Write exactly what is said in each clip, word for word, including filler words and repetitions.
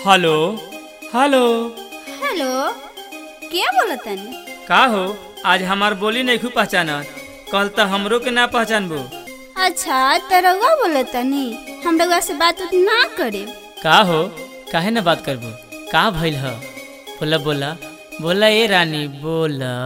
Hello hello hello, क्या बोलतनी? का हो आज हमार बोली नहीं खूब पहचानत, कल तो हमरो के ना पहचानबो। अच्छा तो रउआ बोलतनी, हम रउआ से बात उत ना करे। का हो काहे ना बात करबो, का भइल ह? बोला बोला बोला ए रानी बोला।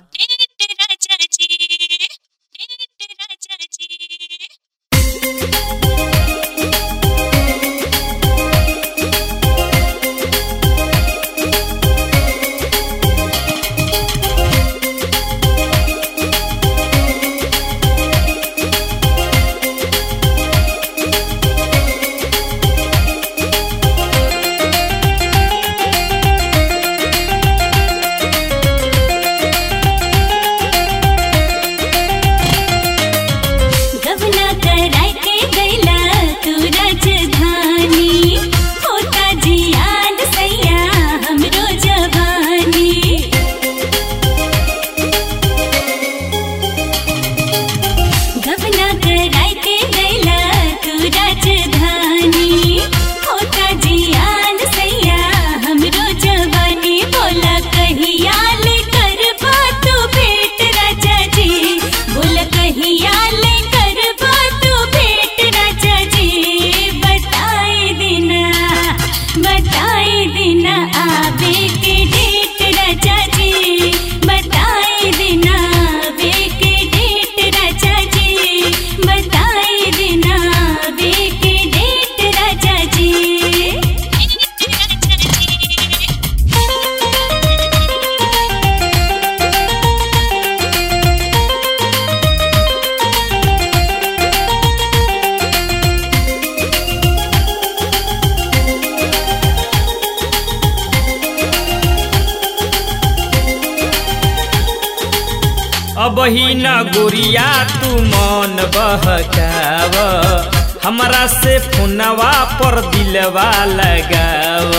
अब ही न गोरिया तू मन बहकाव, हमरा से फोनवा पर दिलवा लगाव।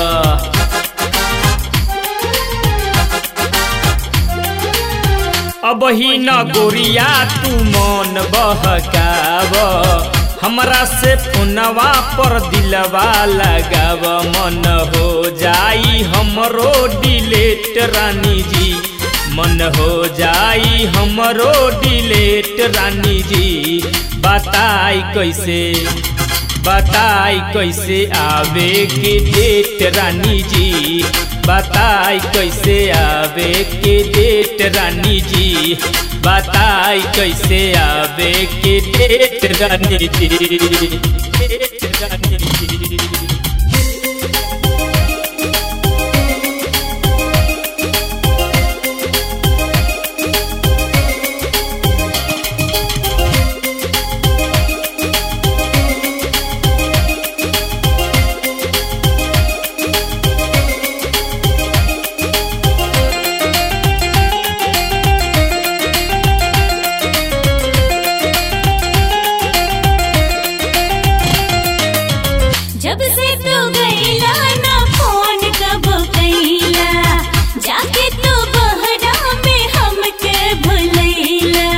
अब ही न गोरिया तू मन बहकाव, हमरा से फोनवा पर दिलवा लगाव। मन हो जाई हमरो डिलेट रानी जी, मन हो जाई हमरो डिलेट रानी जी। बताई कैसे बताई कैसे आवे के डेट रानी जी, बताई कैसे आवे के डेट रानी जी, बताई कैसे आवे के डेट रानी जी, डेट रानी जी। जब से तू गईला ना फोन कब कईला, जाके तू बहरा में हमके भुलैला।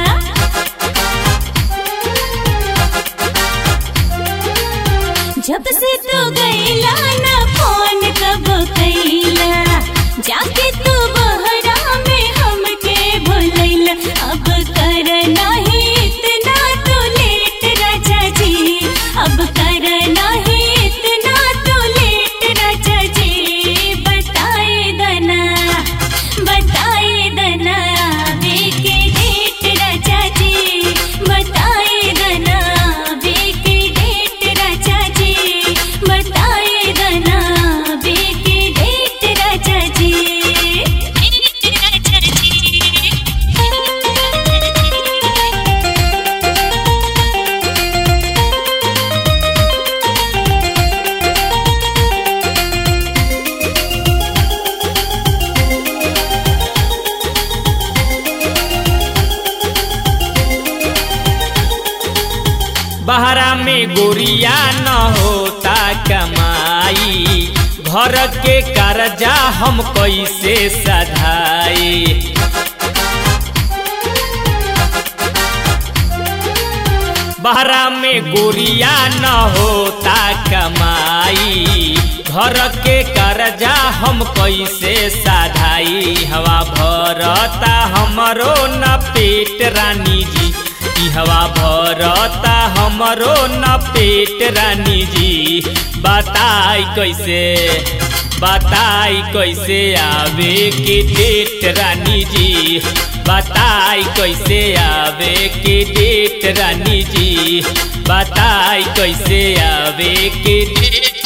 जब से तू गईला ना फोन कब कईला, जाके तू बहरा में हमके भुलैला। अब कर नहीं इतना तू लेट राजा जी, अब कर नहीं बहरा में गोरिया न होता कमाई, घर के कर्जा हम कैसे सधाई। बहरा में गोरिया न होता कमाई, घर के कर्जा हम कैसे साधाई। हवा भरता हमरो न पेट रानी जी, ई हवा भरता हमरो न पेट रानी जी। बताई कैसे बताई कैसे आवे के डेट रानी जी, बताई कैसे आवे के डेट रानी जी, बताई कैसे आवे के डेट।